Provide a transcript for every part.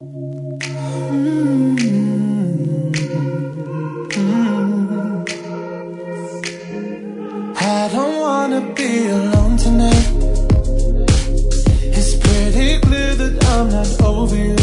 I don't wanna be alone tonight. It's pretty clear that I'm not over you.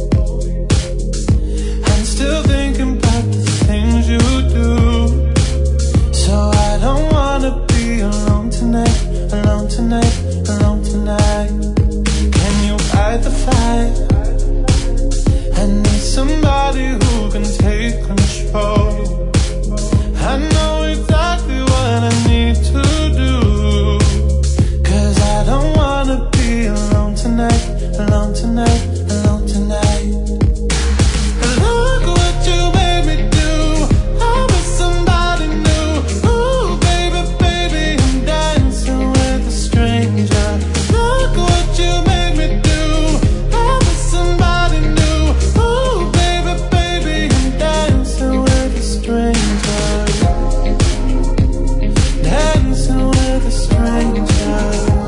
I'm still thinking about the things you do. So I don't wanna be alone tonight, alone tonight, alone tonight. Can you fight the fight? I need somebody who can take control. I know exactly what I need to do, 'cause I don't wanna be alone tonight, alone tonight, alone tonight. Look what you made me do. I'm with somebody new. Ooh, baby, baby, I'm dancing with a stranger. Look what you made me do. I'm with somebody new. Ooh, baby, baby, I'm dancing with a stranger. Dancing with a stranger.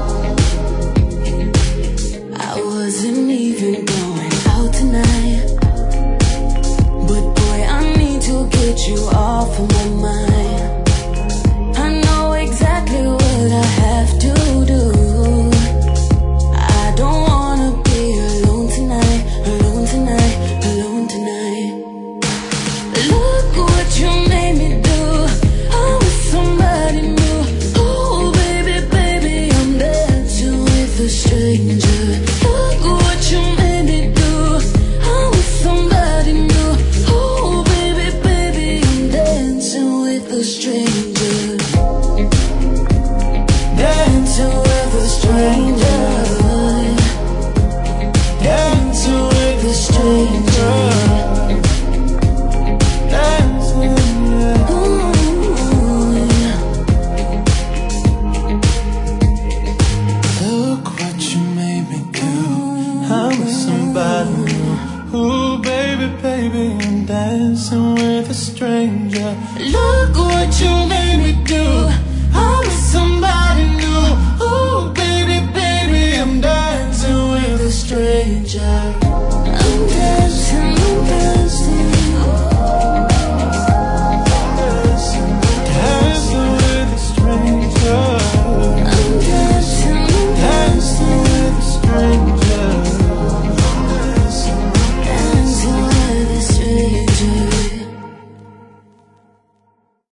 I wasn't even going out tonight, but boy, I need to get you off of my mind. I know exactly what I have to do. I don't wanna be alone tonight, alone tonight, alone tonight. Look what you made me do. I'm with somebody new. Oh baby, baby, I'm dancing with a stranger. Look what you made me do. I'm with somebody new. Oh baby, baby, I'm dancing with a stranger. Dancing with a stranger. Dancing with a stranger. Dancing, yeah. Ooh, yeah. Look what you made me do. I'm with somebody new. Ooh, baby, baby, I'm dancing with a stranger. Look what you made me do.